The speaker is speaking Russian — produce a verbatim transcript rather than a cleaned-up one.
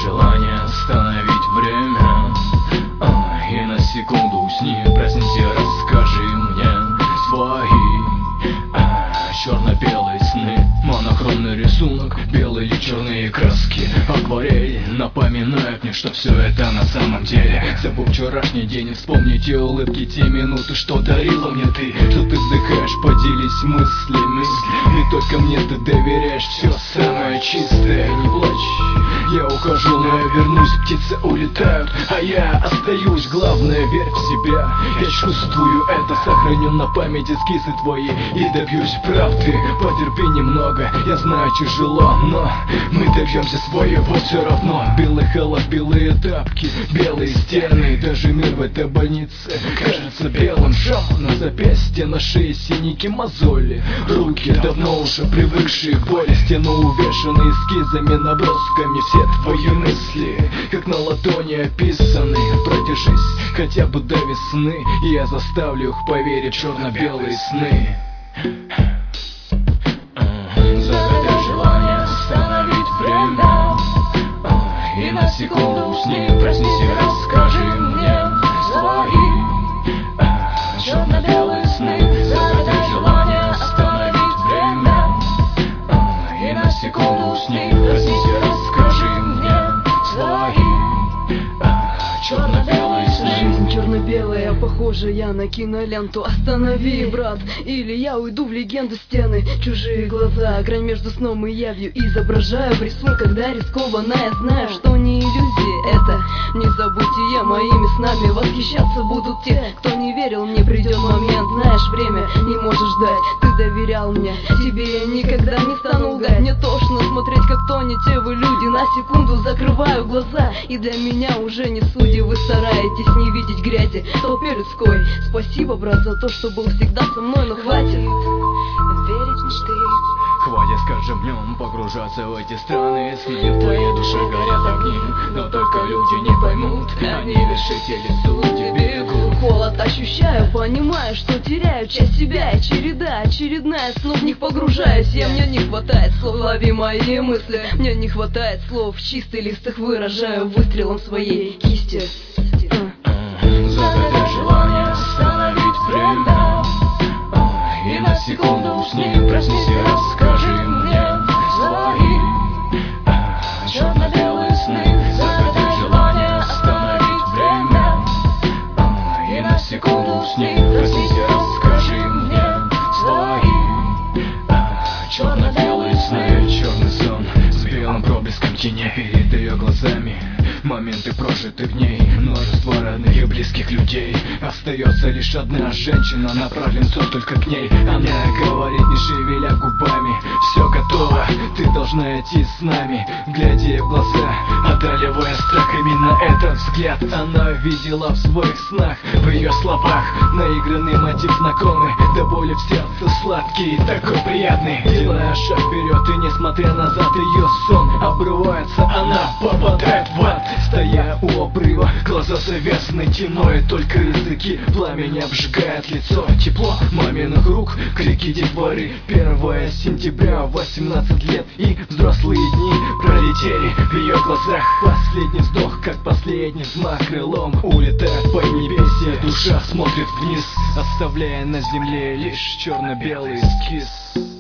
желание остановить время, а, и на секунду усни, проснись и расскажи мне свои а, черно-белые сны. Монохромный рисунок, белые и черные краски, акварель напоминает мне, что все это на самом деле. Забудь вчерашний день, вспомни те улыбки, те минуты, что дарила мне ты. Что ты вздыхаешь, поделись мыслями, не только мне ты доверяешь все самое чистое. Не плачь, я ухожу, но я вернусь, птицы улетают, а я остаюсь. Главное, верь в себя, я чувствую это, сохраню на память эскизы твои и добьюсь правды. Потерпи немного, я знаю, тяжело, но мы добьемся своего все равно. Белый халат, белые тапки, белые стены, даже мир в этой больнице кажется белым. Шрам на запястье, на шее синяки, мозоли, руки давно уже привыкшие к боли. Стены увешаны эскизами, набросками, все твои мысли как на ладони описаны. Продержись хотя бы до весны, и я заставлю их поверить в черно-белые сны. Загадай желание остановить время, и на секунду усни, проснись и расскажи мне свои черно-белые сны. Загадай желание остановить время, и на секунду усни, проснись и расскажи мне свои черно-белые сны. Жизнь черно-белая, похожая на киноленту. Останови, брат, или я уйду в легенду. Стены, чужие глаза, грань между сном и явью изображаю в рисунках, да, рискованно. Я знаю, что не иллюзии это, не забытие моими снами. Восхищаться будут те, кто не верил, мне придет момент. Знаешь, время не можешь ждать, ты доверял мне, тебе я никогда не стану лгать. Мне тошно смотреть, как тонете вы, люди. На секунду закрываю глаза, и для меня уже не судьи. Вы стараетесь не видеть грязи в толпе людской. Спасибо, брат, за то, что был всегда со мной, но хватит верить в мечты. Хватит с каждым днем погружаться в эти страны сны. В твоей душе горят огни, но только люди не поймут, они вершители судьи бегут. Холод ощущаю, понимаю, что теряю часть себя. И череда очередная снов, в них погружаюсь я. Мне не хватает слов, лови мои мысли. Мне не хватает слов, чистый лист их выражаю выстрелом своей кисти. Загадай желание остановить время, и на секунду усни, проснись и расскажи мне свои черно-белые сны. Загадай желание остановить время, и на секунду усни, проснись и расскажи мне свои черно-белые сны. Черный сон с белым проблеском теней перед ее глазами, моменты прожиты в ней, множество родных и близких людей. Остается лишь одна женщина, направлен сон только к ней. Она говорит, не шевеля губами: все готово, ты должна идти с нами. Глядя ей в глаза, одолевая страх, именно этот взгляд она видела в своих снах. В ее словах наигранный мотив знакомый, до боли в сердце сладкий и такой приятный. Делая шаг вперед и несмотря назад, ее сон обрывается, она попадает в ад. Стоя у обрыва, глаза завязаны тьмой, только языки пламени обжигает лицо. Тепло маминых рук, крики детворы. Первое сентября, восемнадцать лет, и взрослые дни пролетели в ее глазах. Последний вздох, как последний взмах крылом, улетает по небесе. Душа смотрит вниз, оставляя на земле лишь черно-белый эскиз.